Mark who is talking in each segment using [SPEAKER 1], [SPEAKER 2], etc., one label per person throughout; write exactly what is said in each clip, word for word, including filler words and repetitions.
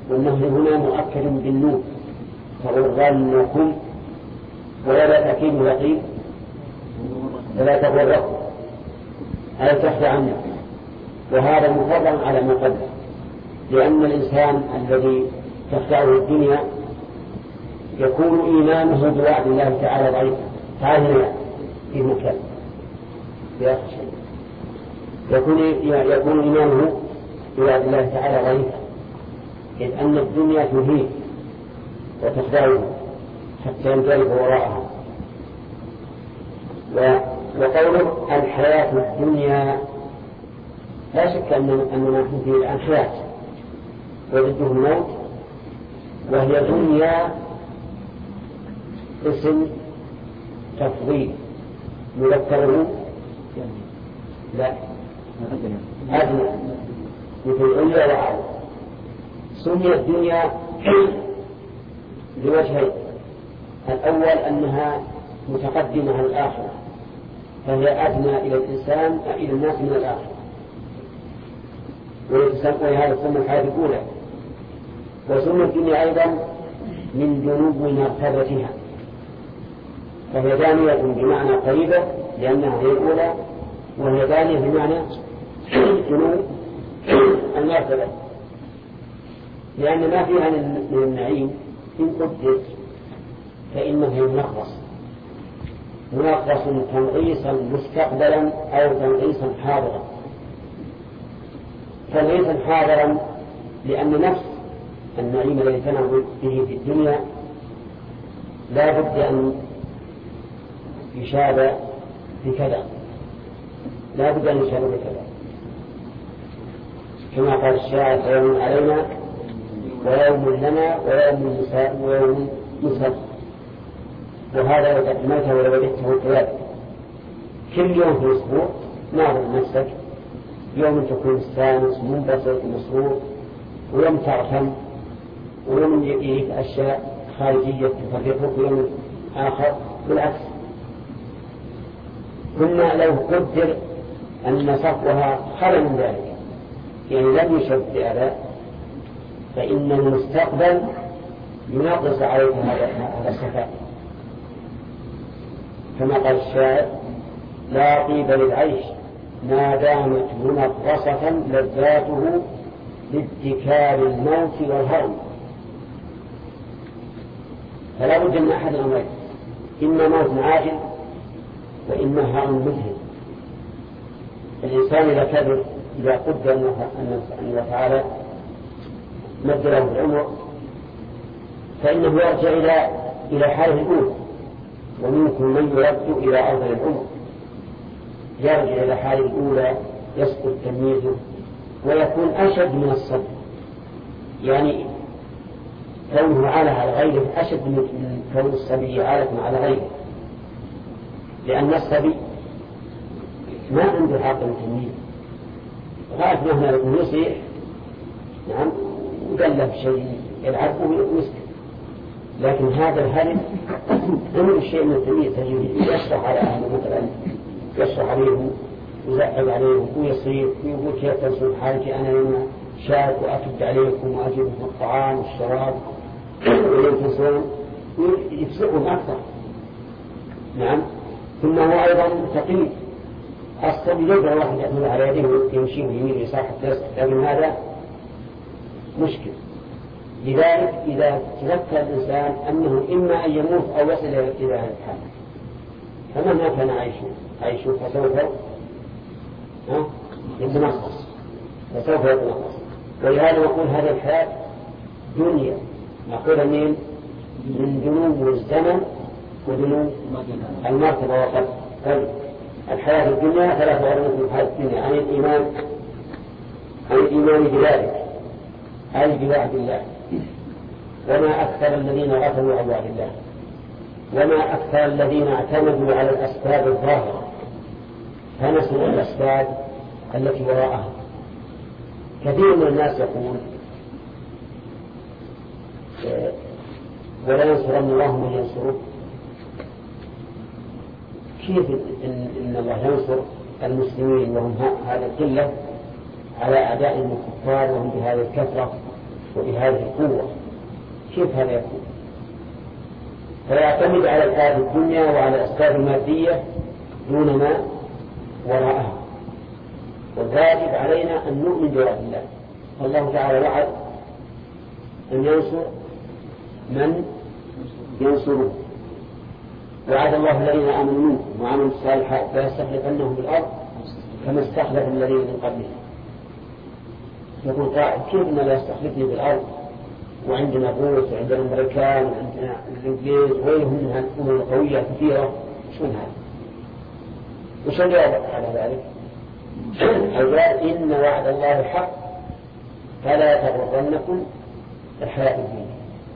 [SPEAKER 1] والنهي هنا مؤكد بالنون تغرنكم، ولا تأكيد يقين ولا تغرقوا أي تخفى عنه، وهذا مفرغ على ما قبل، لأن الإنسان الذي تخدعه الدنيا يكون إيمانه بوعد الله تعالى ضعيفا. تعالى في مكان يكون يكون إيمانه بوعد الله تعالى ضعيفا، إذ أن الدنيا تهين وتخدعه حتى ينجلب وراءها. وقوله الحياة الدنيا لا شك أننا نحن فيه الآن حياة وضده الموت، وهي دنيا اسم تفضيل مذكره لا أدنى مثل عليا وعلى. سميت الدنيا لوجهين: الأول أنها متقدمة على الآخرة، فهي أدنى إلى الإنسان إلى الناس من الآخرة، ولهذا تسمى الحياة الأولى. وسمى الدنيا أيضا من جنوب مرتبتها، فهي دانية بمعنى قريبة لأنها هي الأولى، وهي دانية بمعنى جنوب المرتبة، لأن ما فيها من النعيم إن قدر فإنه منغص منغص تنغيصا مستقبلا أو تنغيصا حاضرا. تنغيصا حاضرا لأن نفس النعيم الذي تنعم به في الدنيا لا بد أن يشاب بكذا، لا بد أن يشاب بكذا، كما قال الشاعر: فيوم علينا ويوم لنا ويوم ويوم نسب. وهذا لو تأملته ولو وجدته كذلك كل يوم في الأسبوع ناظر نفسك، يوم تكون مستانس منبسط مسرور، ويوم تعتم، ويوم يجيك أشياء خارجية تفرقك، ويوم آخر بالعكس. كنا لو قدر أن صفوها خل من ذلك، يعني لم يشب بأداء، فإن المستقبل ينقص عليك هذا الصفاء، كما قال الشاعر: لا طيب للعيش ما دامت منقصة لذاته لاتكال الموت والهرم. فلا بد من أحد الأمرين: إما موت عاجل وإما هرم مذهل. الإنسان إذا كبر إذا قدر أن الله تعالى مد له العمر فإنه يرجع إلى إلى حاله الأولى، ومنكم من يرد إلى أرض العمر، يرجع إلى حاله الأولى، يسقط تمييزه ويكون أشد من الصبي، يعني كونه عالة على غيره أشد من كون الصبي عالة على غيره، لأن الصبي ما عنده حق التمييز، غاية مهما يكون يصيح نعم ودلب شيء يلعبه ويسكت، لكن هذا الهرم عنده شيء من التمييز، يشرح على أهله مثلا، يشرح عليهم يزعل عليهم ويصير ويقول: كيف تنسون حالك، أنا لما شاك وأكد عليكم وأجيبكم الطعام والشراب ولم تنسون، يفسقهم أكثر. نعم. ثم هو أيضا تقييد، الصبي يقدر واحد يأخذ على يده ويمشي ويمين ويسار حتى يسقط، لكن هذا مشكل. لذلك إذا تذكر الإنسان أنه إما أن يموت أو يصل إلى هذا الحال، فمهما كان عيشه عيشه فسوف يتنقص فسوف يتنقص. ولهذا نقول هذه الحياة دنيا، نقول من من جنوب الزمن ودنوب المرتبة وقت. طيب الحياة الدنيا ثلاثة أربعة في الحياة الدنيا: عن الإيمان عن الإيمان بذلك أي بوعد الله، وما أكثر الذين غفلوا عن وعد الله، وما أكثر الذين اعتمدوا على الأسباب الظاهرة فنسوا الأسباب التي وراءها. كثير من الناس يقول: ولا ينصرن الله من ينصره. كيف إن الله ينصر المسلمين وهم هذا القلة على أعداء الكفار وهم بهذه الكثرة، وبهذه القوة، كيف هذا يكون؟ فيعتمد على الآيات الدنيا وعلى الأسباب المادية دون ما وراءها. والواجب علينا أن نؤمن بوعد الله. الله تعالى وعد أن ينصر من ينصره. وعد الله الذين آمنوا منكم وعملوا الصالحات فيستخلفنهم في الأرض كما استخلف الذين من قبلهم. يقول قائل كيف لا يستخلفني في الأرض وعندنا بروس وعندنا أمريكان وعندنا الإنجليز وغيرهم من الأمم القوية كثيرة، شون هذا؟ وش الجواب على ذلك؟ الجواب إن وعد الله حق فلا تغرنكم الحياة الدنيا.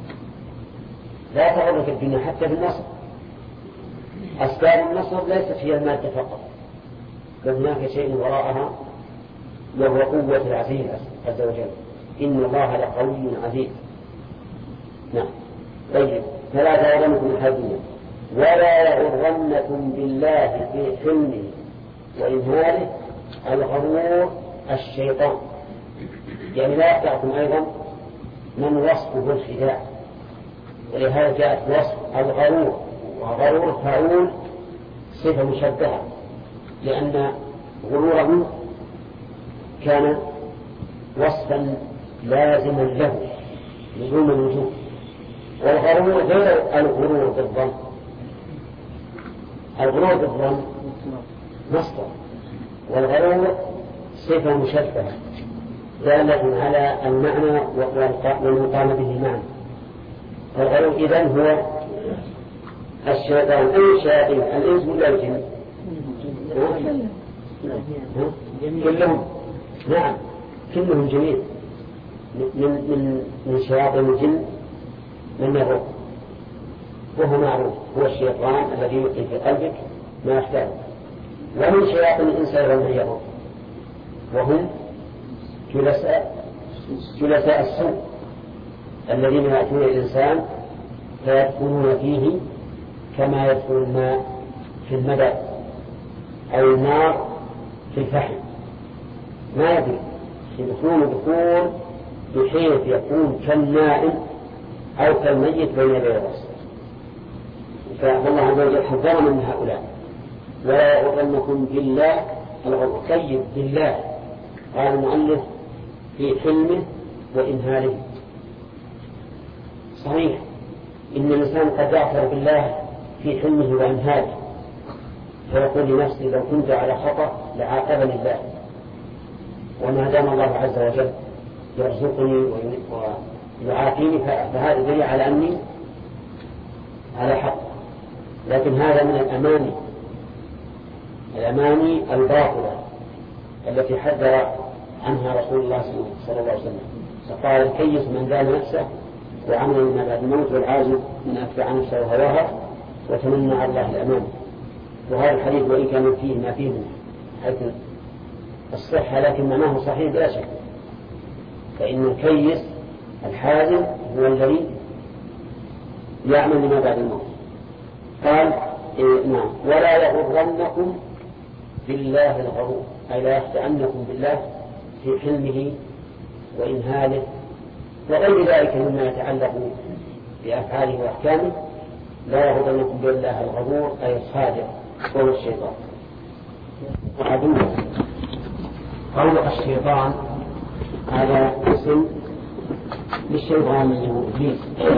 [SPEAKER 1] لا تغرك الدنيا حتى في النصر. أسباب النصر ليست هي المادة فقط، بل هناك شيء وراءها وهو قوة العزيز عز وجل. إن الله لقوي عزيز. نعم. طيب فلا تغرنكم الحياة الدنيا ولا يغرنكم بالله في حلمه وإمهاله الغرور الشيطان. يعني لا يخدعكم أيضا من وصفه الخداع، ولهذا جاءت وصف الغرور، وغرور فعول صفة مشبهة، لأن غروره كان وصفا لازما له لزوم الوجود. والغرور غير الغرور بالظن. الغرور بالظن مصدر، والغرور صفة مشبهة دالة على المعنى والمقام به معنى. الغرور إذن هو الشيطان. أي الشياطين؟ الإنس ولا الجن؟ كلهم. نعم كلهم جميع. من من من شياطين الجن من يغر، وهو معروف هو الشيطان الذي يلقي في قلبك ما يحتاج. ومن شياطين الإنس أيضا من يغر، وهم جلساء جلساء السوء الذين يأتون الإنسان فيدخلون فيه كما يدخل الماء في المدى أو النار في الفحم، ما يدري يدخلون دخول بحيث يكون كالنائم أو كالميت بين يدي الرسول. فالله عز وجل حذر من هؤلاء. ولا يغرنكم بالله الغرور. طيب بالله قال المؤلف في حلمه وإمهاله. صحيح إن الإنسان قد يعثر بالله في حلمه وإمهاله، فيقول لنفسه لو كنت على خطأ لعاقبني الله، وما دام الله عز وجل يرزقني ويعافيني فهذا دليل على أني على حق. لكن هذا من الأماني الأماني الباطلة التي حذر عنها رسول الله صلى الله عليه وسلم. فقال الكيس من دان نفسه وعمل ما بعد الموت، والعاجز من أتبع نفسه وهواها وتمنى على الله الأمان. وهذا الحديث وإن كان فيه ما فيه حيث الصحة لكن معناه صحيح بلا شك. فإن الكيس الحازم هو الذي يعمل لما بعد الموت. قال إيه نعم ولا يغرنكم بالله الغرور، أي لا يخدعنكم بالله في حلمه وإمهاله وغير ذلك مما يتعلق بأفعاله وأحكامه. لا يغرنكم بالله الغرور أي الخادع هو الشيطان وعدوه. قول الشيطان هذا اسم للشيطان من إبليس،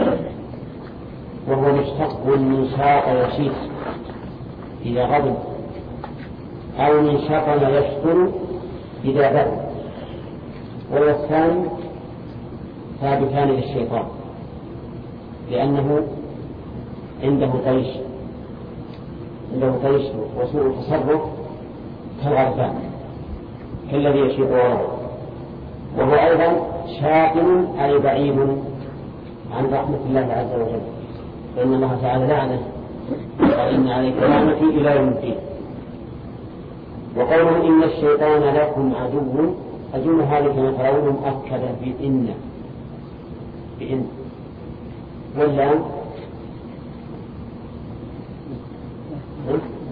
[SPEAKER 1] وهو مشتق من شاء يشيط إذا غضب، أو من شطن يشكر إذا بغض. والثاني ثابتان للشيطان لأنه عنده طيش عنده طيش وسوء التصرف كالغربان كالذي يشيط وراءه. وهو أيضا شاغل أي بعيد عن رحمة الله عز وجل، فإن الله تعالى لعنه وإن عليك لعنتي إلى يوم الدين. وقوله إن الشيطان لكم عدو، أجل هذه كما ترون مؤكدة بإن بإن واللام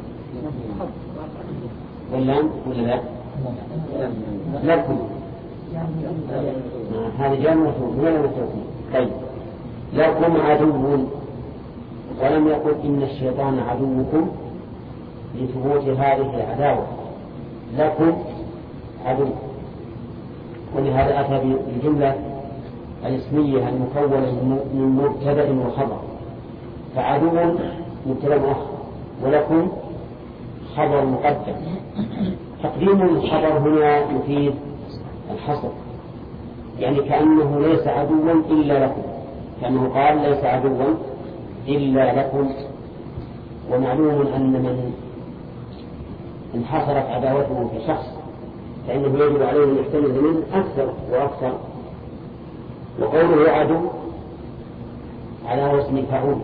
[SPEAKER 1] واللام ولا لا لكم هذا جامع من التوكيد. طيب لكم عدو، ولم يقل إن الشيطان عدوكم لثبوت هذه العداوة، لكم عدو، ولهذا أتى بالجملة الاسمية المكونة من مبتدأ وخبر، فعدو مبتدأ مؤخر ولكم خبر مقدم. تقديم الخبر هنا يفيد الحصر، يعني كأنه ليس عدوا إلا لكم، كأنه قال ليس عدوا إلا لكم. ومعلوم أن من انحصرت عداوته في شخص فإنه يجب عليه أن يحتمل منه أكثر وأكثر. وقوله عدو على وزن فعول،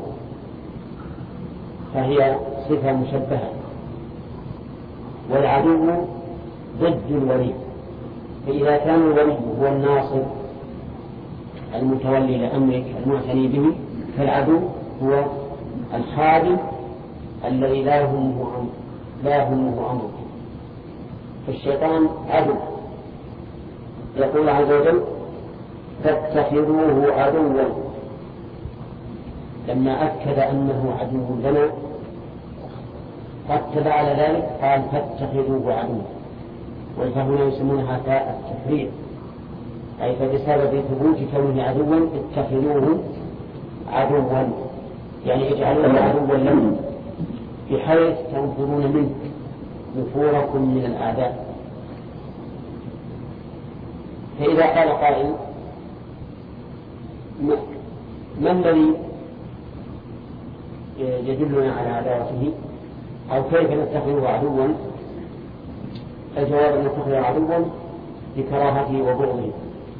[SPEAKER 1] فهي صفة مشبهة، والعدو ضد الولي، فإذا كان الولي هو الناصر المتولي لأمرك المعتني به، فالعدو هو الخادم الذي لا يهمه لا يهمه أمرك. فالشيطان عدو. يقول عز وجل فاتخذوه عدوا، لما أكد أنه عدو لنا رتب على ذلك قال فاتخذوه عدوا، والفهنا يسمونها تاء التفريق، أي فبسبب ثبوت كونه عدوا اتخذوه عدوا، يعني اجعلوه عدوا لكم بحيث تنفرون منه نفوركم من الأعداء. فإذا قال قائل ما الذي يدلنا على عداوته أو كيف نتخذه عدوا؟ الجواب أن نتخذه عدوا بكراهته وبغضه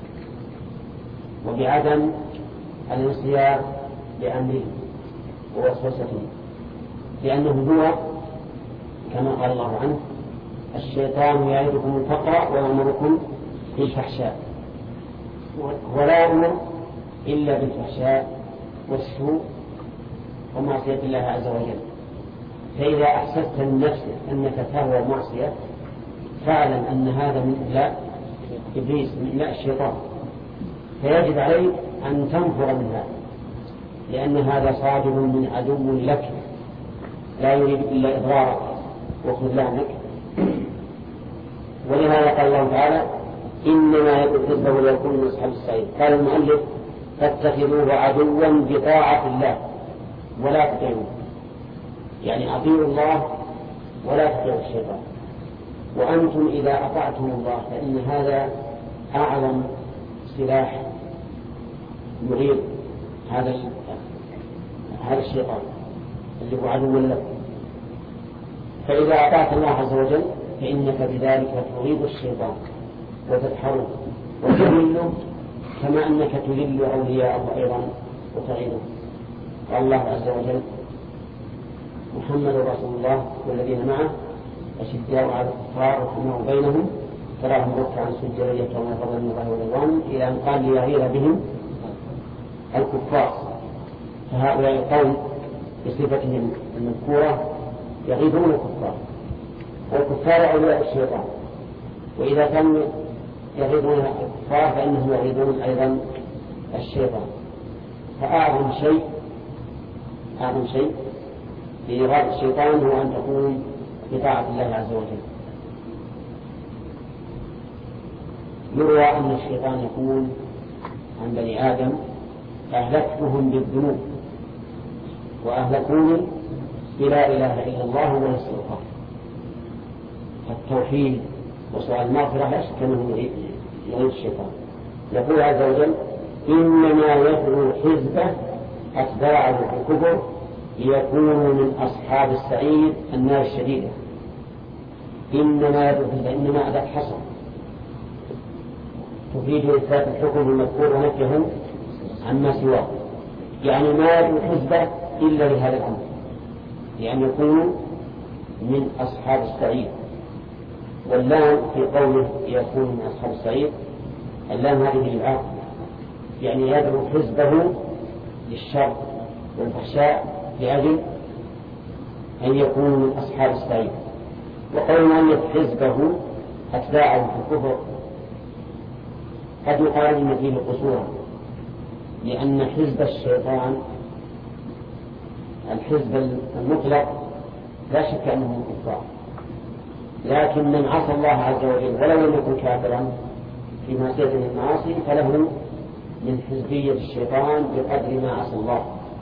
[SPEAKER 1] وبعدم الانصياع لأمره ووسوسته، لأنه هو كما قال الله عنه الشيطان يعدكم الفقر ويأمركم بالفحشاء، ولا يأمر إلا بالفحشاء والسوء ومعصية الله عز وجل. فإذا أحسست من نفسك أنك تهوى معصية فاعلم أن هذا من إملاء إبليس، من إملاء الشيطان، فيجب عليك أن تنفر من هذا، لأن هذا صادر من عدو لك لا يريد إلا إضرارك وخذلانك. ولهذا قال الله تعالى إنما يدعو حزبه ليكون من أصحاب السعير. قال المؤلف فاتخذوه عدوا بطاعة الله ولا تطيعوه، يعني أطيعوا الله ولا تطيعوا الشيطان. وأنتم إذا أطعتم الله فإن هذا أعظم سلاح يغير هذا هذا الشيطان اللي هو عدو لكم. فإذا أطعت الله عز وجل فإنك بذلك تغيظ الشيطان وتدحره وتذله كما أنك تذل أولياءه أيضا وتعينه. قال الله عز وجل محمد رسول الله والذين معه أشداء على الكفار رحماء بينهم تراهم ركعا سجدا يبتغون فضلا من الله ورضوانه إلى أن قال ليغير بهم الكفار. فهؤلاء القوم بصفتهم المذكورة يغيظون الكفار، والكفار أولياء الشيطان، وإذا كانوا يغيظون الكفار فإنهم يغيظون أيضا الشيطان. فأعظم شيء أعظم شيء في إغاظة الشيطان هو أن تكون بطاعة الله عز وجل. يروى أن الشيطان يقول عن بني آدم أهلكتهم بالذنوب وأهلكوني بلا إله إلا الله والاستغفار. التوحيد وسؤال المغفرة لا شك أنه يغيظ الشيطان. يقول عز وجل إنما يدعو حزبه أتباعه الكفر ليكونوا من أصحاب السعير النار الشديدة. إنما يدعو حزبه، إنما أداة حصر تفيد إثبات الحكم المذكور ونفيه عما سواه، يعني ما يدعو حزبه إلا لهذا الأمر، يعني يكونوا من أصحاب السعير. واللام في قوله يكون من أصحاب السعير اللام هذه للعاقل، يعني يدعو حزبه للشر والفحشاء لأجل أن يكونوا من أصحاب السعير. وقول أن حزبه أتباعه في الكفر قد يقال إن فيه قصورا، لأن حزب الشيطان الحزب المطلق لا شك أنه كفار، لكن من عصى الله عز وجل ولو لم يكن كافرا في معصية من المعاصي فله من حزبية الشيطان بقدر ما عصى الله.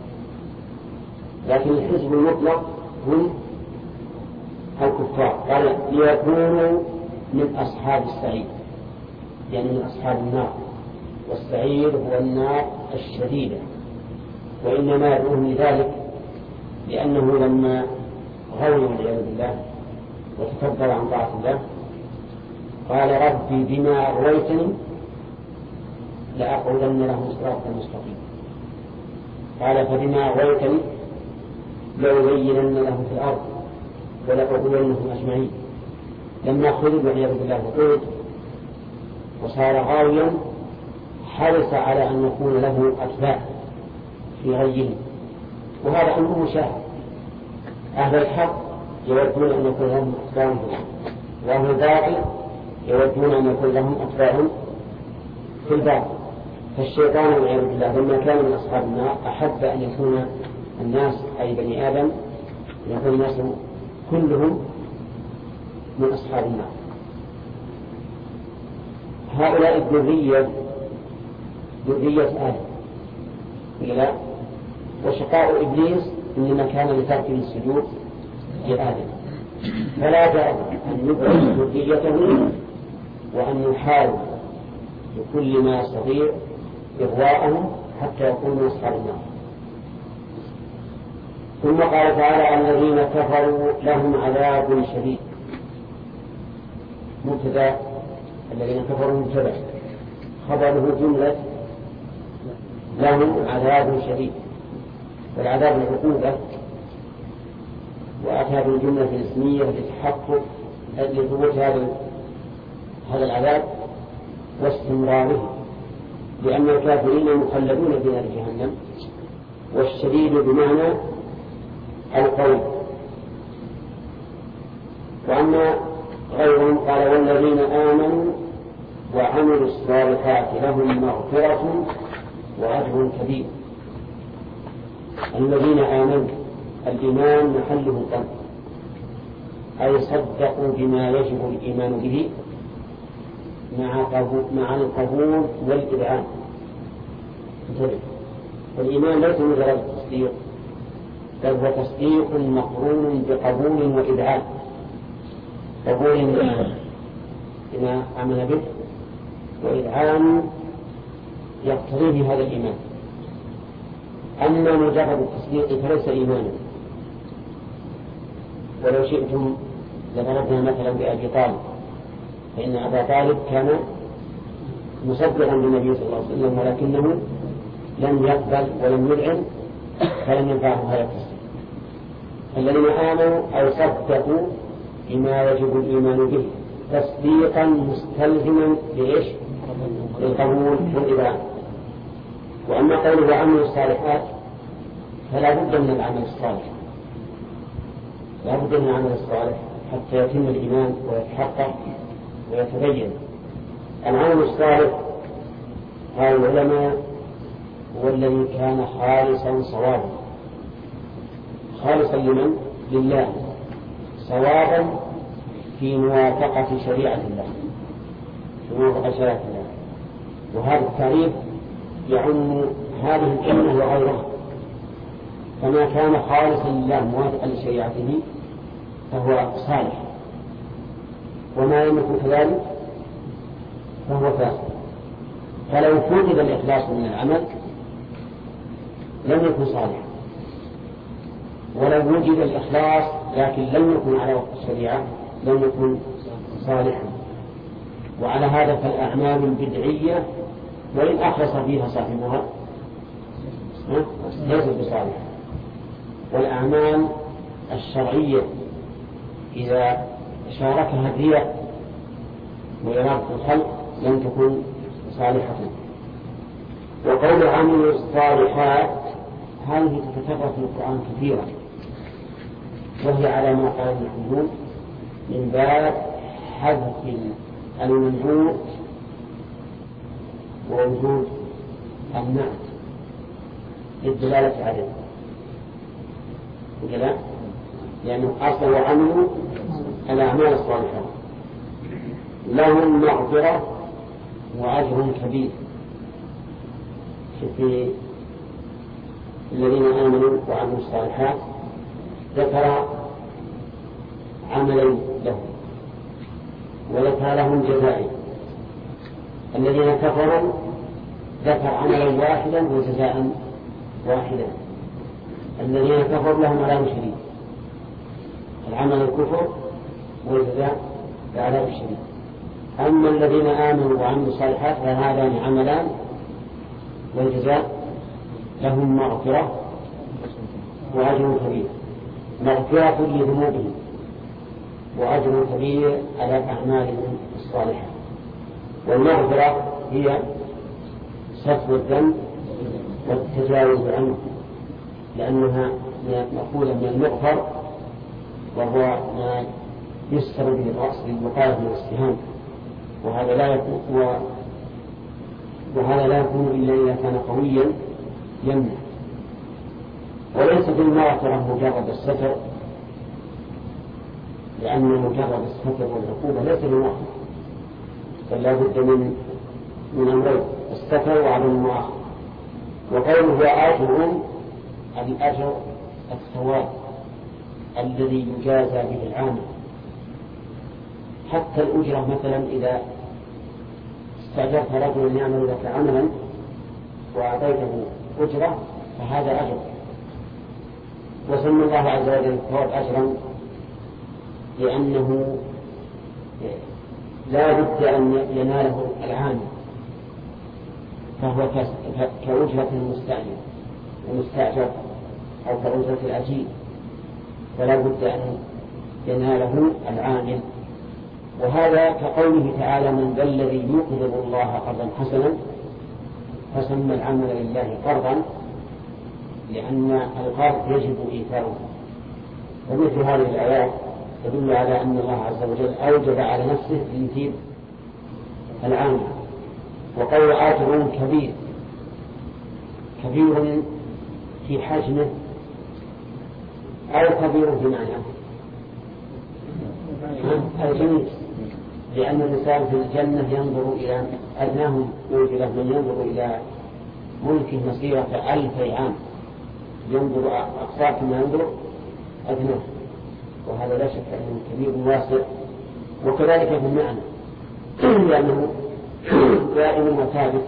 [SPEAKER 1] لكن الحزب المطلق هم الكفار، قال ليكونوا من أصحاب السعير، يعني من أصحاب النار، والسعير هو النار الشديدة. وإنما يدعوهم لذلك لأنه لما غووا والعياذ بالله وتكبر عن طاعة الله قال ربي بما أغويتني لأقعدن لهم صراطا مستقيما. قال فبما أغويتني لأزينن لهم في الأرض ولأغوينهم أجمعين. لما خلد والعياذ بالله وقود وصار غاويا حرص على أن يكون له أتباع في غيه، وهذا أمر مشاهد. أهل الحق يودون أن يكون لهم أتباع، وأهل الباطل يودون أن يكون لهم أتباع في الباطل. فالشيطان والعياذ بالله لما كان من أصحاب النار أحب أن يكون الناس أي بني آدم يكون الناس كلهم من أصحاب النار. هؤلاء الذرية ذرية آدم إلى وشقاء إبليس إنما كان لترك السجود لآدم، فلا جرم أن يبعد ذريته وأن يحاول بكل ما يستطيع إغواءهم حتى يكونوا أصحاب النار. ثم قال تعالى الذين كفروا لهم عذاب شديد. مبتدأ الذين كفروا مبتدأ خبره جملة لهم عذاب شديد، والعذاب العقوبة، وأتى بالجملة الاسمية لتحقق لثبوت هذا هذا العذاب واستمراره، لأن الكافرين مخلدون في نار جهنم، والشديد بمعنى القوي. وأما غيرهم قال والذين آمنوا وعملوا الصالحات لهم مغفرة وأجر كبير. الذين آمنوا الإيمان محله القلب، أي صدقوا بما يجب الإيمان به مع القبول والإذعان. الإيمان ليس مجرد تصديق، بل هو تصديق مقرون بقبول وإذعان. قبول بما عمل به، وإذعان يقتضيه هذا الإيمان. أما مجرد التصديق فليس إيمانا. ولو شئتم لضربنا مثلا بأبي طالب، فإن أبا طالب كان مصدقا بالنبي صلى الله عليه وسلم ولكنه لم يقبل ولم يذعن فلم ينفعه هذا التصديق. الذين آمنوا أو صدقوا بما يجب الإيمان به تصديقا مستلزما لإيش؟ للقبول والإذعان. وأما قوله وعملوا الصالحات فلا بد من العمل الصالح، لا بد من العمل الصالح حتى يتم الإيمان ويتحقق ويتبين. العمل الصالح قال العلماء هو الذي كان خالصا صوابا، خالصا لمن؟ لله، صوابا في موافقة شريعة الله، في موافقة شريعة الله. وهذا التعريف يعم هذه الأمة وغيرها، فما كان خالصا لله موافقا لشريعته فهو صالح، وما لم يكن كذلك فهو فاسد. فلو فوجد الإخلاص من العمل لم يكن صالحا، ولو وجد الإخلاص لكن لم يكن على وفق الشريعة لم يكن صالحا. وعلى هذا فالأعمال البدعية وإن أخلص فيها صاحبها ليست بصالحة، والأعمال الشرعية إذا شاركها الرياء وإرادة الخلق لم تكن صالحة. وقول عملوا الصالحات هذه تتكرر في القرآن كثيرا، وهي على ما قال المحمود من باب حذف المنعوت ووجود النعت للدلالة عليه كذا، يعني أصل وعملوا الأعمال الصالحة لهم مغفرة وأجر كبير. في الذين آمنوا وعملوا الصالحات ذكر عملا لهم وذكر لهم جزاء. الذين كفروا ذكر عملا واحدا وجزاء واحدا. الذين كفروا لهم عذاب شديد، العمل الكفر والجزاء العذاب الشديد. أما الذين آمنوا وعملوا الصالحات فهذان عملان والجزاء لهم مغفرة وأجر كبير، مغفرة لذنوبهم وأجر كبير على أعمالهم الصالحة. والمغفرة هي صفو الذنب والتجاوز عنه، لأنها مأخوذة من المغفر وهو ما يستر به الرأس للوقاية من السهام، وهذا لا يكون وهذا لا يكون إلا إذا كان قويا يمنع. وليس في المغفرة مجرد الستر، لأن مجرد الستر والعقوبة ليس بمغفرة، بل لا بد من من أمرين: الستر وعدم المؤاخذة. وقوله وآجرهم الأجر الثواب الذي يجازى به العامل. حتى الأجرة مثلا إذا استأجرت رجلا يعمل لك عملا وأعطيته أجرة فهذا أجر، وسمى الله عز وجل الثواب أجرا لأنه لا بد أن يناله العامل، فهو كأجرة المستأجر المستأجر أو كأجرة الأجير، فلا بد أن يناله العامل. وهذا كقوله تعالى: من ذا الذي يقرض الله قرضا حسنا، فسمى العمل لله قرضا لأن القرض يجب إيثاره. ومثل هذه الآيات تدل على أن الله عز وجل أوجب على نفسه تنفيذ العامل. وقول آجر كبير، كبير في حجمه أو كبير في معناه الجميع، لأن الإنسان في الجنة ينظر إلى أدناهم، يوجد له من ينظر إلى ملكه مسيرة ألف عام، ينظر أقصى كما ينظر أدناه، وهذا لا شك أنه كبير واسع. وكذلك في المعنى لأنه دائم وثابت.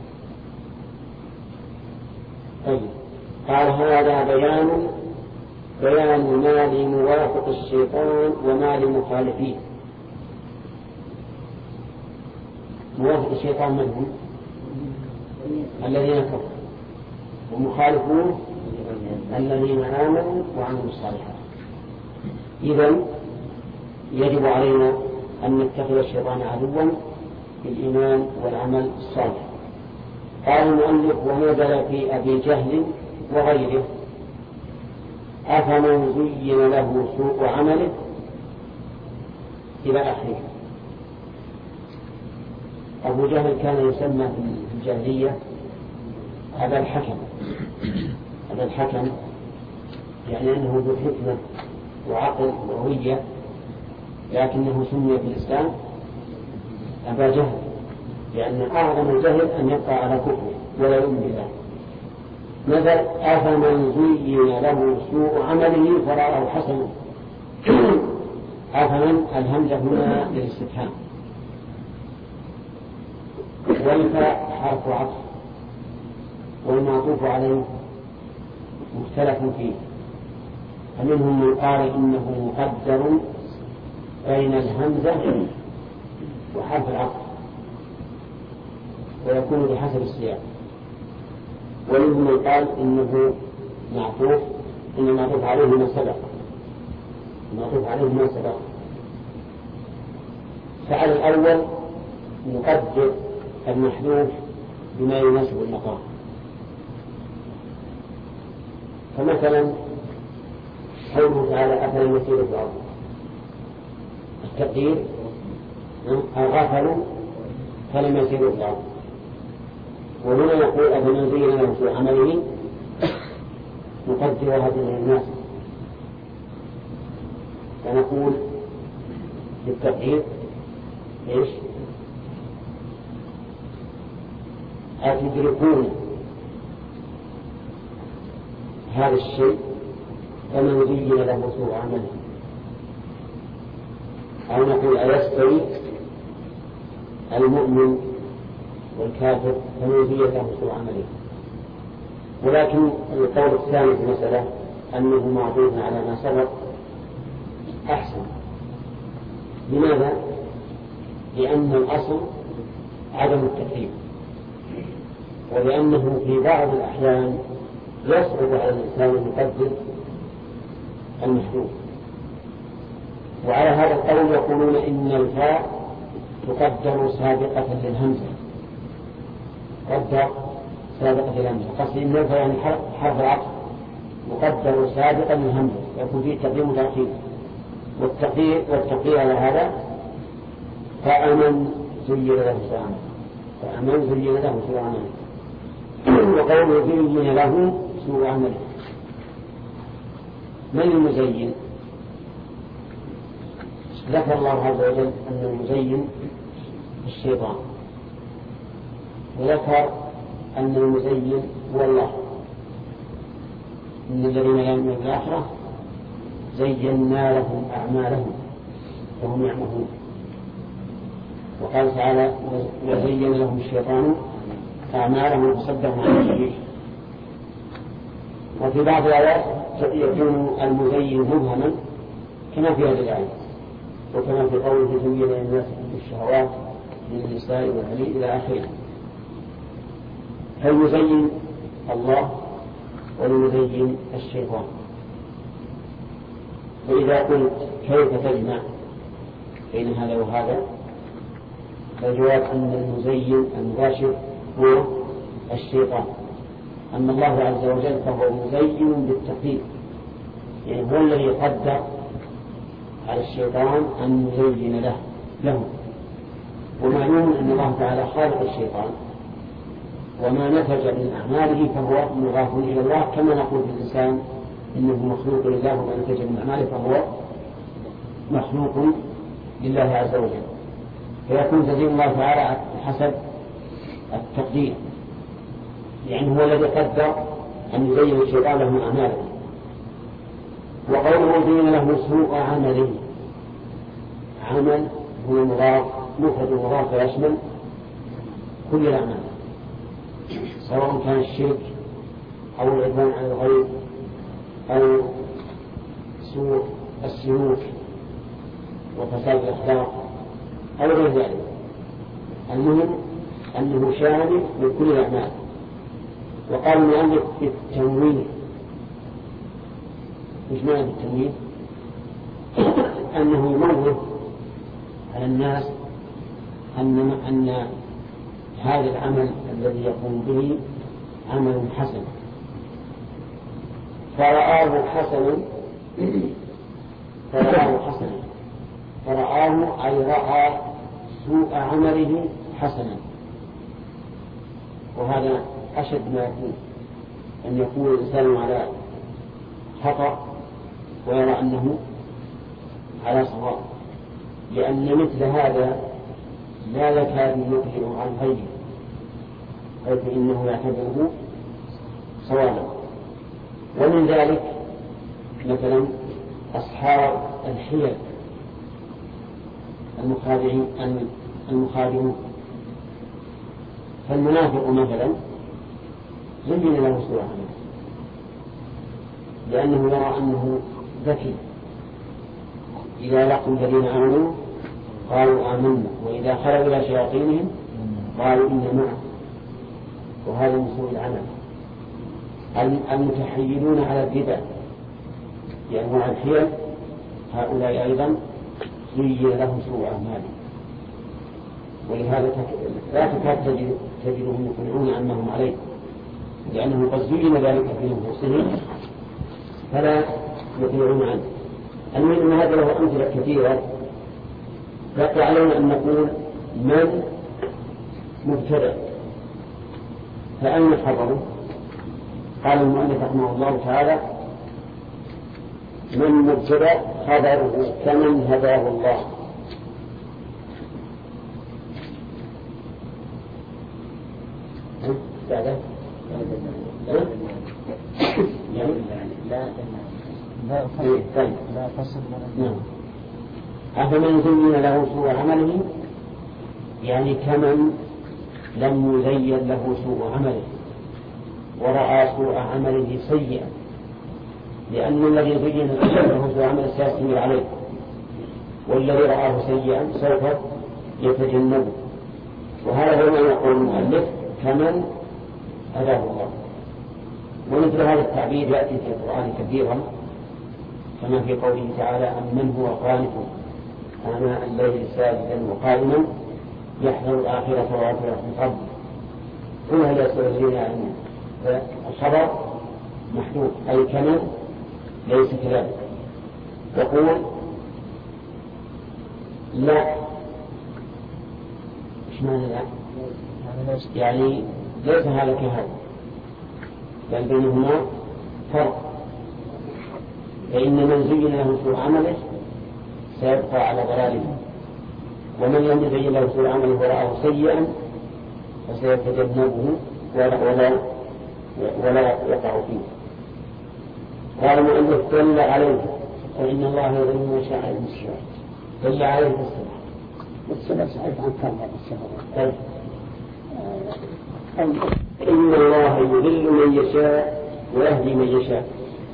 [SPEAKER 1] طيب، قال هذا بيان بيان ما لموافق الشيطان وما لمخالفيه. موافق الشيطان من هم؟ الذين كفروا، ومخالفون الذين آمنوا وعملوا الصالحات. إذن يجب علينا أن نتخذ الشيطان عدوا بالإيمان والعمل الصالح. قال المؤلف: ونزل في أبي جهل وغيره أفمن زين له سوء عمله إلى آخره. أبو جهل كان يسمى في الجاهلية أبا الحكم. أبا الحكم يعني أنه ذو حكمة وعقل وهوية، لكنه سمي في الإسلام أبا جهل، لأن أعظم الجهل أن يبقى على كفره ولا يؤمن بالله. نزل أفمن زين له سوء عمله فرآه حسنا. أفمن الهمزة هنا للاستفهام، والفاء حرف عطف، والمعطوف عليه مختلف فيه، فمنهم من قال إنه مقدر بين الهمزة وحرف العطف ويكون بحسب السياق، ومنهم من قال إنه معطوف إن معطوف عليه ما سبق معطوف عليه ما سبق. فعلى الأول نقدر المحذوف بما يناسب المقام. فمثلا قوله تعالى: أفلم يسيروا في الأرض، التقدير غفلوا فلم يسيروا في الأرض. وهنا يقول أفمن زين له سوء عمله نقدر هذه الناس، فنقول للتقدير إيش؟ أتدركون هذا الشيء فمن زين له سوء عمله، أو نقول أيستوي المؤمن والكافر فمن زين له سوء عمله. ولكن القول الثاني في المسألة أنه معطوف على ما سبق أحسن. لماذا؟ لأن الأصل عدم التكليف، ولأنه في بعض الأحيان يصعب على الإنسان أن يقدر المحدود. وعلى هذا القول يقولون إن الفاء تقدر سابقة للهمزة، قدر سابقة للهمزة، قصد إن الفاء يعني حرف العطف مقدر سابقا للهمزة، يكون فيه تقديم وتأخير. والتقدير والتقدير على هذا فأمن زين له سوء عمله، فأمن زين له سوء عمله، وقوله زين له سوء عمله. من المزين؟ ذكر الله عز وجل أن المزين الشيطان، وذكر أن المزين هو الله، إن الذين لا يؤمنون بالآخرة زينا لهم أعمالهم وهم يعمهون. وقال تعالى وزين لهم الشيطان أعمالهم وصدهم عن السبيل. وفي بعض الآيات يكون المزين مبهما كما في هذه الآية، وكما في قوله زين للناس بالشهوات من النساء والحلي إلى آخره. فالمزين الله والمزين الشيطان. فإذا قلت كيف تجمع بين هذا وهذا، فالجواب أن المزين المباشر هو الشيطان، أما الله عز وجل فهو مزين بالتقدير، يعني هو الذي قدر على الشيطان أن يزين له له ومعلوم أن الله تعالى خالق الشيطان، وما نتج من أعماله فهو مضاف إلى الله، كما نقول في الإنسان إنه مخلوق لله، وما نتج من أعماله فهو مخلوق لله عز وجل. فيكون تزيين الله تعالى حسب التقدير، يعني هو الذي قدر أن يزين الشيطان له من أعماله. وقوله زين له سوء عمله، عمل هو مضاف مفرد مضاف يشمل كل الأعمال، سواء كان الشرك أو العدوان على الغير أو سوء السلوك وفساد الأخلاق أو غير ذلك. المهم أنه شامل لكل الأعمال. وقال المؤلف بالتنوين. مش معنى بالتنوين؟ أنه ينوه على الناس أن أن هذا العمل الذي يقوم به عمل حسن، فرآه حسنا فرآه حسنا فرآه أي رأى سوء عمله حسنا. وهذا أشد ما يكون، أن يكون الإنسان على خطأ ويرى أنه على صواب، لأن مثل هذا لا يكاد يظهر عن غيره، حيث إنه يعتبره صوابا. ومن ذلك مثلا أصحاب الحيل المخادعين المخادعون. فالمنافق مثلا زين له سوء عمله، لأنه يرى أنه ذكي، إذا لقوا الذين آمنوا قالوا آمنا، وإذا خلوا إلى شياطينهم قالوا إنا معكم. وهذا من سوء العمل. المتحيلون على البدع لأنواع الحيل هؤلاء أيضا زين لهم سوء أعمالهم، ولهذا لا تكاد تجدهم يقنعون أنهم عليه، لأنه قد زين ذلك في نفوسهم فلا يقنعون عنه. المهم هذا له أمثلة كثيرة. بقي علينا أن نقول من مبتدأ فأين خبره؟ قال المؤلف رحمه الله تعالى من مبتدأ خبره كمن هداه الله. لا لا تصل نعم. أفمن زين له سوء عمله يعني كمن لم يزين له سوء عمله ورأى سوء عمله سيئا، لأن الذي زين له سوء عمله سيستمر عليه، والذي رآه سيئا سوف يتجنبه. وهذا هو ما يقول المؤلف كمن هداه الله. ومثل هذا التعبير يأتي في القرآن كثيرا، كما في قوله تعالى أمن هو قانت آناء الليل ساجدا وقائما يحذر الآخرة وآخرة من قبل قل هل يستوي الذين يعلمون. الخبر محدود أي كمن ليس كذلك. يقول لا، ايش معنى لا؟ يعني ليس هذا كهذا، بل بينهما فرق. فإن من زين له سوء عمله سيبقى على ضلاله، ومن لم يزين له سوء عمله ورآه سيئا فسيتجنبه ولا ولا ولا يقع فيه. قال المؤلف دل عليه فإن الله يضل من شاء من الشر. دل عليه في الصلاة والسلام صحيح عن كرم الشهوات. إن الله يضل من يشاء ويهدي من يشاء.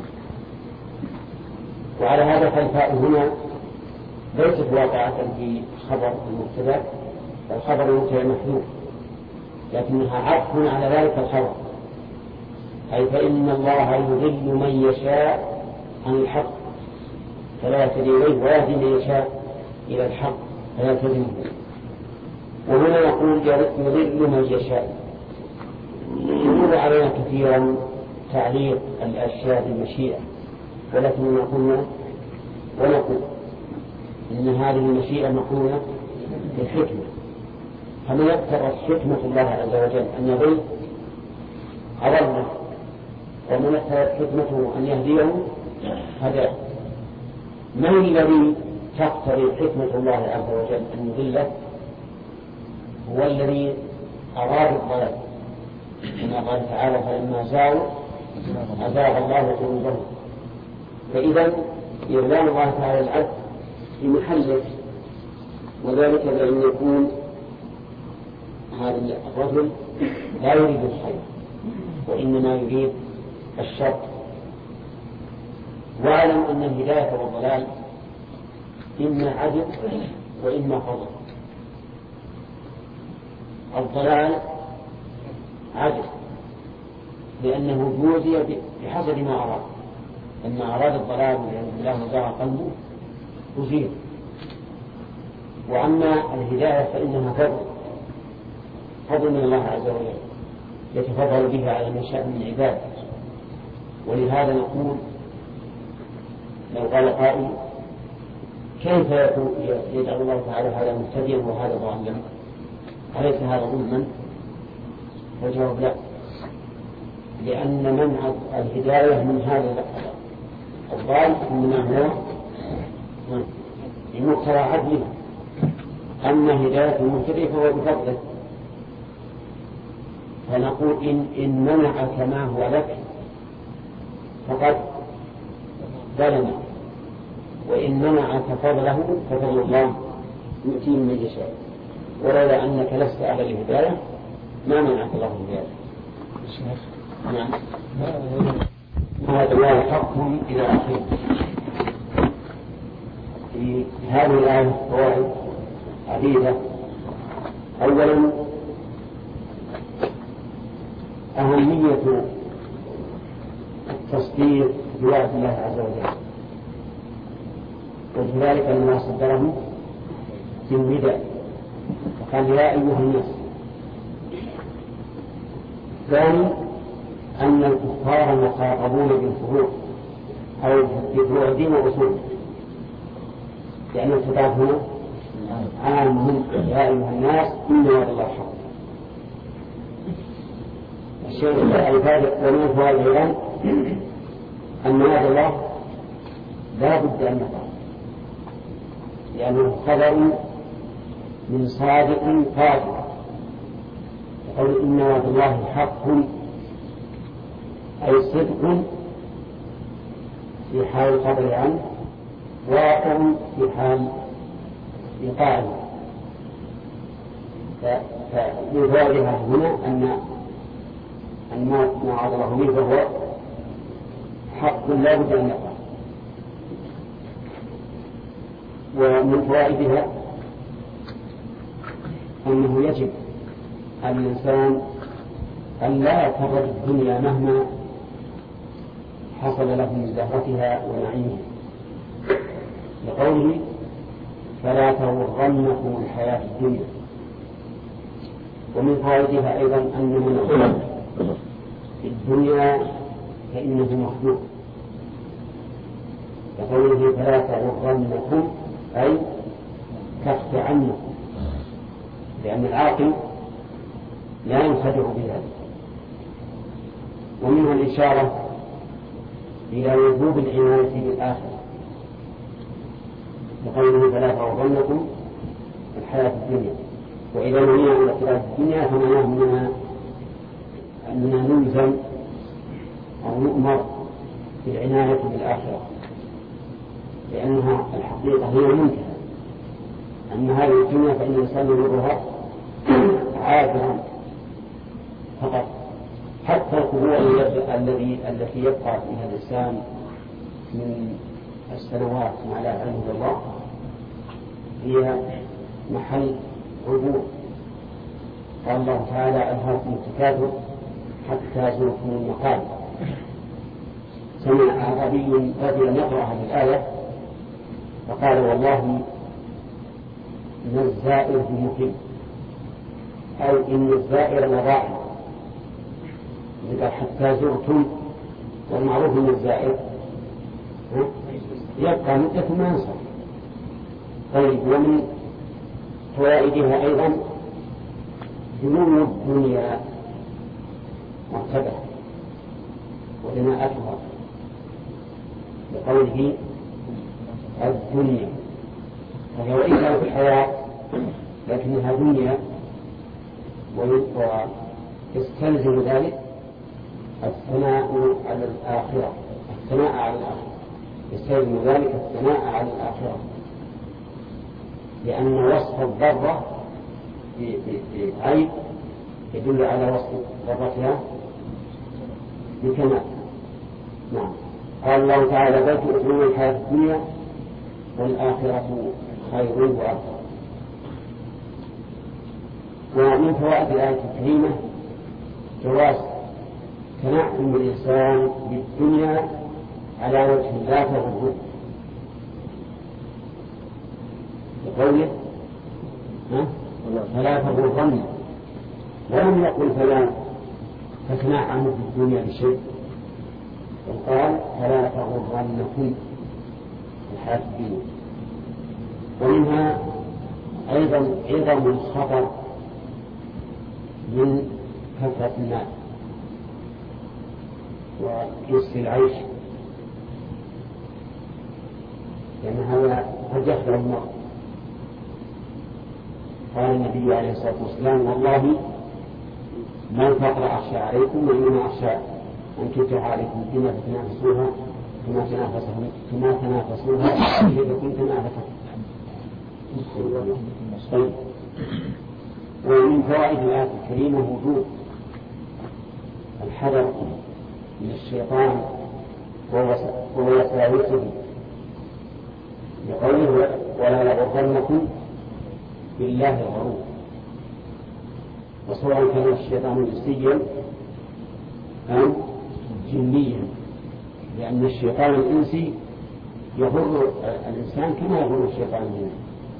[SPEAKER 1] وعلى هذا فالفاء هنا ليست واقعة في خبر المبتدأ، الخبر المبتدأ محذوف، لكنها عطف على ذلك الخبر، أي فإن الله يضل من يشاء عن الحق فلا يهتدي إليه ويهدي من يشاء إلى الحق فلا يهتدي إليه. وهنا يقول يضل من يشاء. يمر علينا كثيرا تعليق الأشياء بالمشيئة، ولكن نقول ونقول إن هذه المشيئة مقرونة بالحكمة، فما يقتضي حكمة الله عز وجل أن يضل أضله، ومن يقتضي حكمته أن يهديه هداه. من الذي تقتضي حكمة الله عز وجل أن يضله؟ هو الذي أراد الضلال، كما قال تعالى فلما زاغوا أزاغ الله قلوبهم. فإذا إضلال الله تعالى العبد في محله، وذلك بأن يكون هذا الرجل لا يريد الخير وإنما يريد الشر. واعلم أن الهداية والضلال إما عدل وإما فضل. الضلال عدل لأنه جوزي بحسب ما أراد، لما أراد الضلال لأن الله زرع قلبه أزيل. وأما الهداية فإنها فضل فضل من الله عز وجل يتفضل به على من شاء من عباده. ولهذا نقول لو قال قائل كيف يجعل الله تعالى هذا مهتديا وهذا ضالا؟ أليس هذا ظلما؟ والجواب لا، لأن منع الهداية من هذا الضال إنما هو بمقتضى عدله، أما هداية المهتدي فهو بفضله. فنقول إن, إن منعك ما هو لك فقد ظلم، وإن منعك فضله ففضل الله يؤتيه من يشاء. ولولا أنك لست على الهداية ما منعك الله الهداية. نعم هذا الله حقهم إلى آخره. في هذه الآية فوائد عديدة. أولا أهمية التصديق بوعد الله عز وجل، وكذلك أنه صدره بالنداء وقال يا أيها الناس. ثاني أن الكفار مخاطبون بالفروع أو بفروع الدين وأصوله، لأن الخطاب هنا عام يا أيها الناس إن وعد الله حق. الشيء الفائدة ومن فوائد العلم أن وعد الله لا بد أن يقع، لأنه خبر من صادق قادر، يقول إن وعد الله حق، أي صدق في حال الخبر عنه، واقع في حال إيقاعه. فلفوائدها هنا أن أن ما وعد الله به فهو حق لا بد أن يقع. ومن فوائدها أنه يجب على الإنسان أن لا يغتر بالدنيا مهما حصل له من زهرتها ونعيمها، لقوله فلا تغرنكم الحياة الدنيا. ومن فوائدها أيضا أن من غلب في الدنيا فإنه مخلوق، لقوله فلا تغرنكم أي تخف عنكم، لأن العاقل لا ينخدع بذلك. ومنها الإشارة إلى وجوب العناية بالآخرة، لقوله فلا تغرنكم الحياة الدنيا. وإذا نهينا عن الحياة الدنيا فمعناه أننا أننا نلزم أو نؤمر بالعناية بالآخرة، لأنها الحقيقة هي منتهى. أن هذه الدنيا فإن الإنسان يمرها عابرا فقط، حتى القبور الذي التي يبقى فيها الإنسان من السنوات ما لا يعلمه الله هي محل عبور. قال الله تعالى ألهاكم التكاثر حتى زرتم المقابر. سمع أعرابي رجلا يقرأ هذه الآية فقال والله إن الزائر بمقيم، أو إن الزائر لضاع. إذا حتى زرتم، والمعروف من الزائر يبقى مدة ما ينصر. طيب، ومن فوائدها أيضا جنون الدنيا مرتبة ودناءتها، لقوله الدنيا، فهي وإن كانت الحياة لكنها دنيا، ويستلزم ذلك الثناء على الآخرة، الثناء على الآخرة يستلزم ذلك الثناء على الآخرة، لأن وصف الضرة في عيب يدل على وصف ضرتها بكمال. نعم. قال الله تعالى بل تؤثرون الحياة الدنيا والآخرة خير وأبقى. ومن فوائد الآية الكريمة جواز تنعم الإنسان بالدنيا على وجه لا تغره، بقوله فلا تغرن، ولم يقل فلا تتنعم بالدنيا بشيء، وقال فلا تغرنكم الحياة الدنيا. ومنها أيضا عظم الخطر من كثرة المال ويسر العيش، لأن هذا قد يخبر المرء. قال النبي عليه الصلاة والسلام والله ما الفقر أخشى عليكم وإنما أخشى أن تفتح عليكم بما تتنافسوها كما تنافسوها كما تنافسوها إذا كنتم تنافسون. طيب. ومن فوائد الآية الكريمة وجود الحذر من الشيطان ووساوسه، لقوله ولا يغرنكم بالله الغرور. وسواء كان الشيطان إنسيا أو جنيا، لأن الشيطان الإنسي يغر الإنسان كما يغر الشيطان الجني.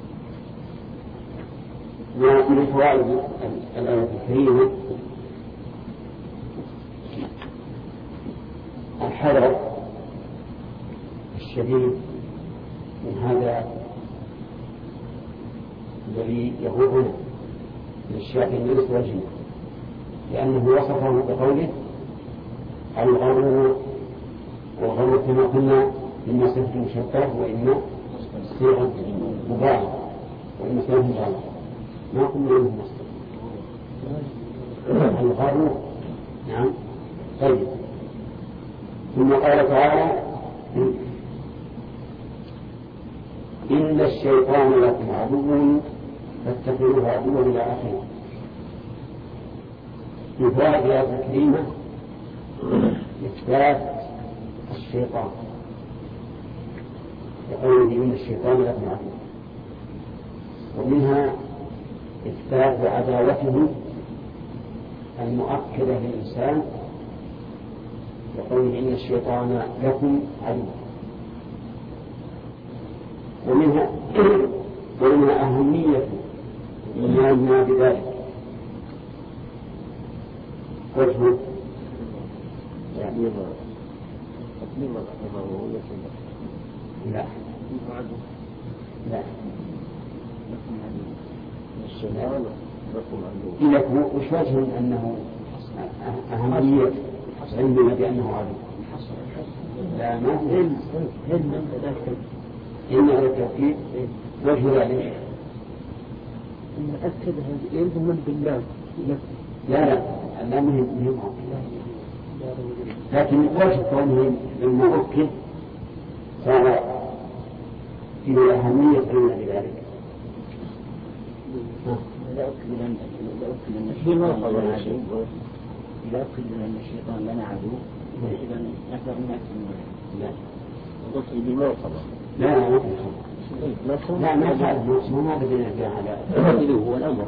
[SPEAKER 1] ومن فوائد الآية الكريمة الحذر الشديد من هذا الذي يغرنا من الشياطين الإنس والجن، لأنه وصفه بقوله الغرور، والغرور كما قلنا إما صفة مشبهة وإما صيغة مبالغة وإما صيغة مبالغة، ما قلنا إنه مصدر الغرور. نعم. طيب، ثم قال تعالى إن الشيطان لكم عدو فاتخذوه عدوا إلى آخره. في فوائد الآية الكريمة إثبات الشيطان يقول إن الشيطان لكم عدو، ومنها إثبات عداوته المؤكدة للإنسان يقول إن الشيطان لكم عدو. ومنها ومنها أهمية إيماننا بذلك. وجهه يعني لا لا لكم وش وجه أنه أهمية علمنا بأنه عدو؟ لا ما علم إن هذا التوكيد وجه ذلك
[SPEAKER 2] إن أكدها يلزم بالله.
[SPEAKER 1] لا لا لا مهم مهم لكن وجه كونه لما أكد صار فيه أهمية علمنا بذلك.
[SPEAKER 3] لا أكد لأن الشيطان لنا عدو، لا أكد لأن الشيطان لنا عدو، إذا نقدر نأكد.
[SPEAKER 1] لا
[SPEAKER 3] وضطي بالموقف.
[SPEAKER 1] لا لا لا ما تعرف ما هذا بين هذا
[SPEAKER 3] هو الأمر.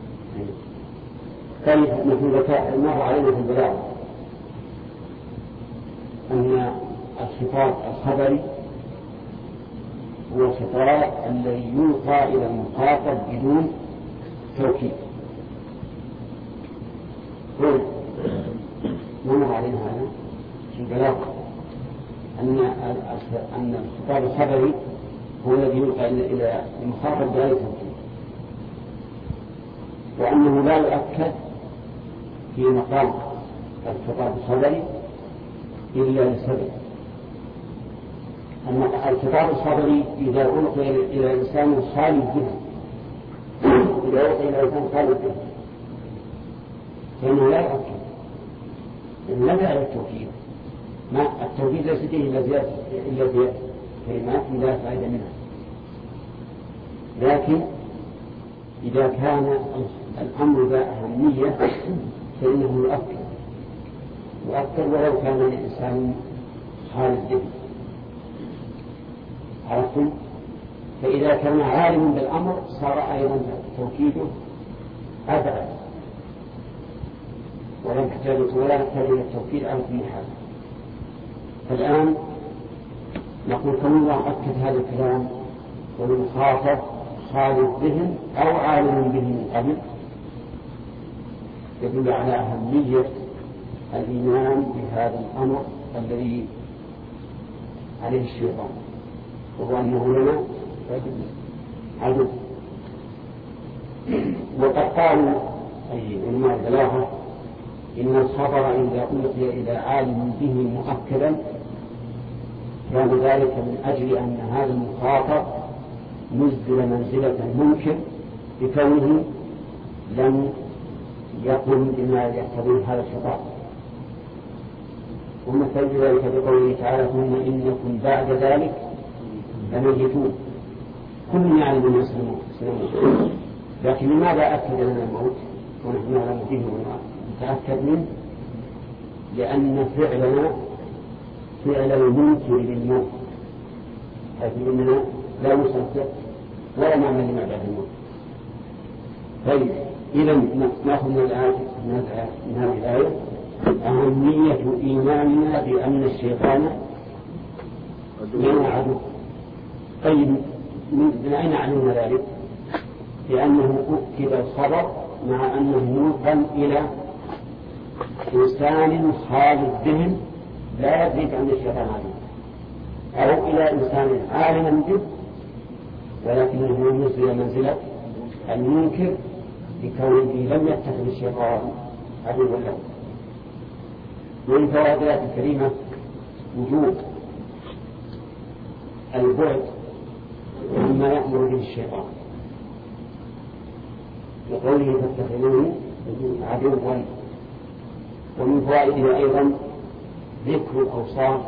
[SPEAKER 1] طيب نحن مر علينا في البلاغة أن الخطاب الخبري هو الخطاب الذي يلقى إلى المخاطب بدون توكيد. مر علينا هذا في البلاغة أن أن الخطاب الخبري هو الذي يلقى إلى المخاطب بغير توكيد، وأنه لا يؤكد في مقام الخطاب الخبري إلا لسبب. أما الخطاب الخبري إذا ألقي إلى إنسان خالي الذهن إذا ألقي إلى إنسان خالي الذهن فإنه لا يؤكد، لأنه لا يعرف التوكيد. ما التوكيد ليس فيه إلا زيادة إلا زيادة كلمات لا فائدة منها. لكن إذا كان الأمر ذا أهمية فإنه يؤكد يؤكد ولو كان الإنسان خالد الذهن. عرفتم؟ فإذا كان عالما بالأمر صار أيضا توكيده أبعد ولا يحتاج ولا يحتاج إلى التوكيد على كل حال. الآن نقول كم الله أكد هذا الكلام والمخاطب خالد الذهن أو عالم به من قبل يدل على أهمية الإيمان بهذا الأمر الذي عليه الشيطان، وهو أنه لنا عدو. وقد قالوا أي علماء البلاغة إن الخبر إذا ألقي إلى عالم به مؤكدا كان ذلك من أجل أن هذا المخاطب نزل منزلة المنكر بكونه لم يقم بما يقتضي هذا الخطاب. ومثل ذلك بقوله تعالى ثم إنكم بعد ذلك لميتون. كل يعلم أن يسلمون، لكن لماذا أكد لنا الموت ونحن نعلم فيه ونتأكد منه؟ لأن فعلنا فعل المنكر للموت، حيث إننا لا نصدق ولا نعمل لما بعد الموت. طيب إذا نأخذ من الآية من هذه الآية أهمية إيماننا بأن الشيطان لنا عدو. طيب من أين علمنا ذلك؟ لأنه أكد الخبر مع أنه يوصل إلى إنسان خالي الذهن لا يدري أن الشيطان عدو، أو إلى إنسان عالم به ولكنه ينزل منزلة المنكر بكونه لم يتخذ الشيطان عدو له. ومن فوائد الآية الكريمة وجوب البعد مما يأمر به الشيطان، لقوله فاتخذوه عدوا. ومن فوائده أيضا ذكر الأوصاف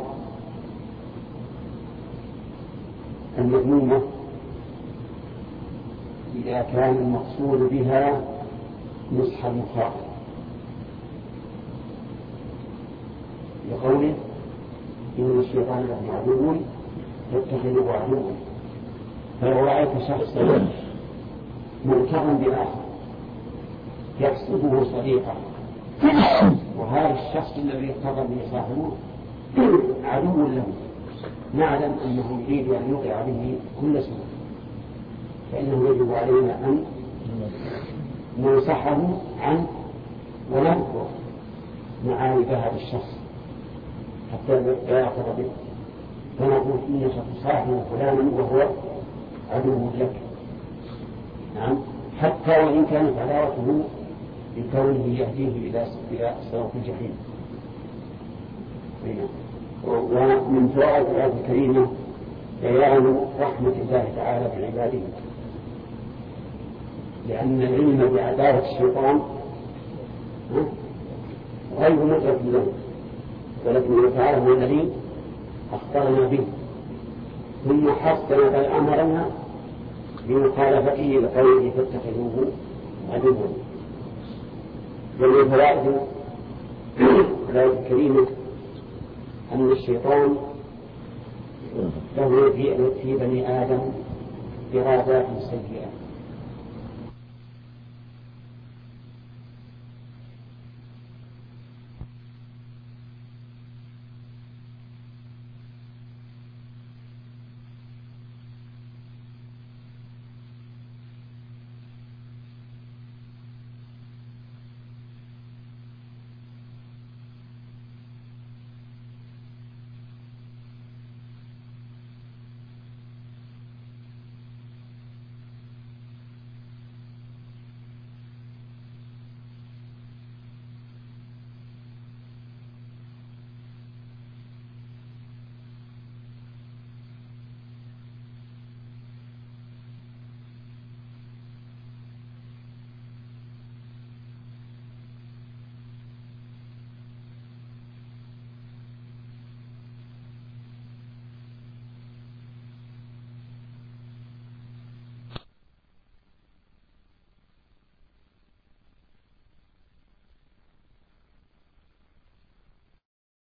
[SPEAKER 1] المذمومة إذا كان المقصود بها نصح المخاطب، لقوله إن الشيطان لكم عدو فاتخذوه عدوا. فلو رأيت شخصا مرتبا بآخر يقصده صديقا، وهذا الشخص الذي ارتضى به صاحبه عدو له، نعلم أنه يريد أن يوقع به كل سوء، فإنه يجب علينا أن ننصحه عنه ونذكر معايب هذا الشخص حتى لا يأخذ به، فنقول إنك تصاحب فلانا وهو عدو لك. نعم، حتى وإن كانت عداوته بكونه يهديه إلى صراط الجحيم. ومن فوائد الآية الكريمة بيان رحمة الله تعالى بعباده، لأن العلم بعداوة الشيطان غير مدرك له، ولكن تعالى هو الذي أخبرنا به، ثم حصل بل أمرنا بمخالفته لقوله فاتخذوه عدوا. ومن فوائد الآية الكريمة أن الشيطان له في بني آدم إرادات سيئة،